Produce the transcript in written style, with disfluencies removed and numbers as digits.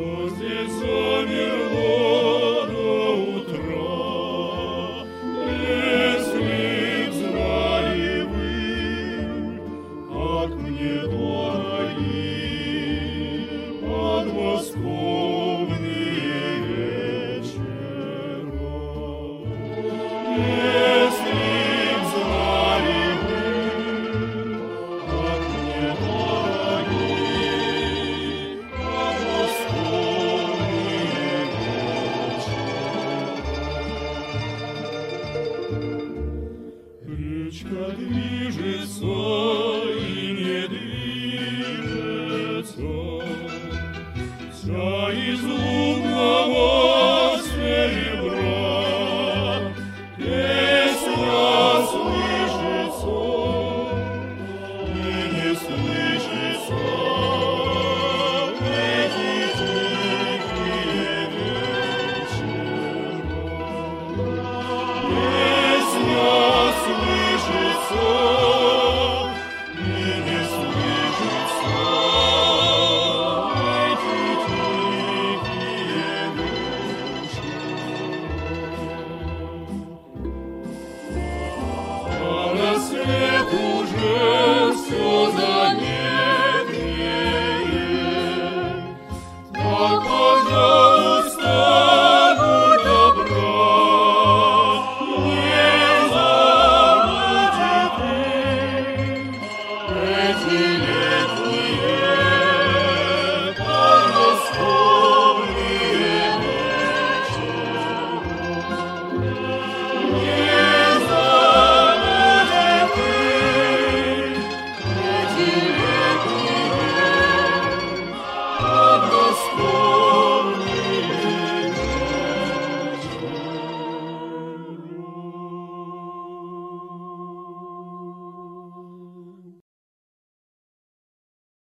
здесь замерло до утра, если б знали вы, как мне дороги подмосковные вечера. Если б знали вы, как мне дороги подмосковные вечера. Речка движется и не движется, вся из луг